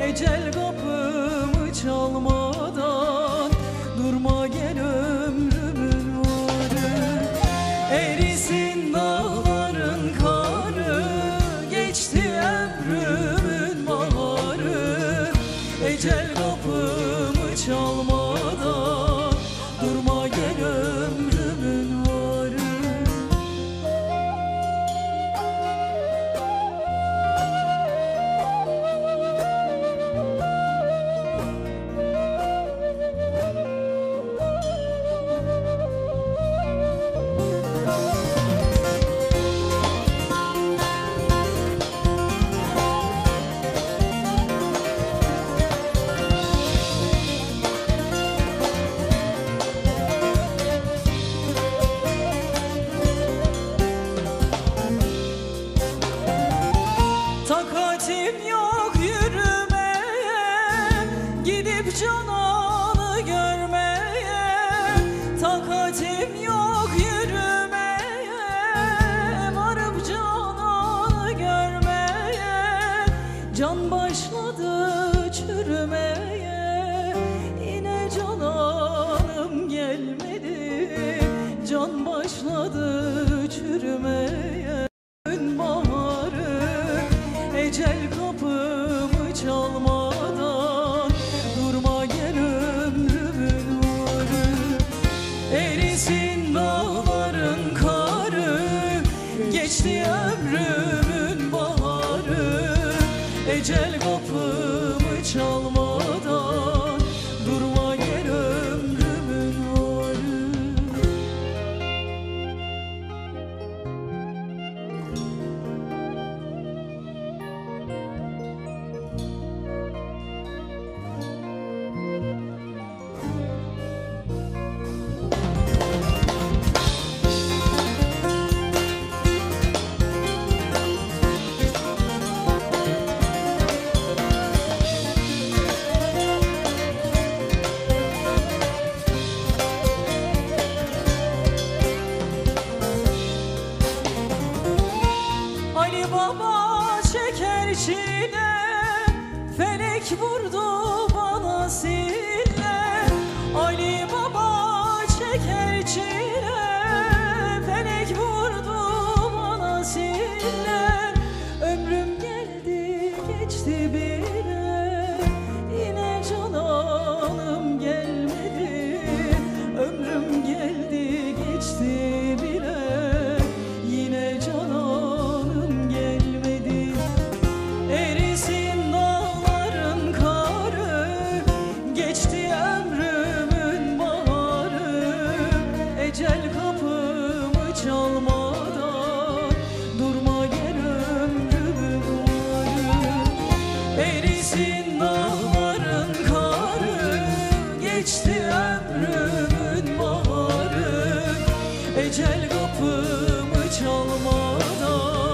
Ecel kapımı çalmadan durma gel ömrümün varı. Erisin dağların karı, geçti ömrümün baharı. Ecel kapımı çalmadan durma gel ömrümün varı. Takatim yok yürümeye, gidip Canan'ı görmeye. Takatim yok yürümeye, varıp Canan'ı görmeye. Can başladı çürümeye, yine Canan'ım gelmedi. Can başladı çürümeye. Ecel kapımı çalmadan durma gel ömrümün varı. Erisin dağların karı, geçti ömrümün baharı. Ecel kapımı çalmadan durma gel ömrümün varı. Ali Baba çeker çile, felek vurdu bana sille. Ali Baba çeker çile, felek vurdu bana sille. Ömrüm geldi geçti bile, yine Canan'ım gelmedi. Ömrüm geldi geçti bile, yine Canan'ım gelmedi. Erisin dağların karı, geçti ömrümün baharı. Ecel kapımı çalmadan durma gel ömrümün varı. Erisin dağların karı, geçti ömrümün baharı. Ecel kapımı çalmadan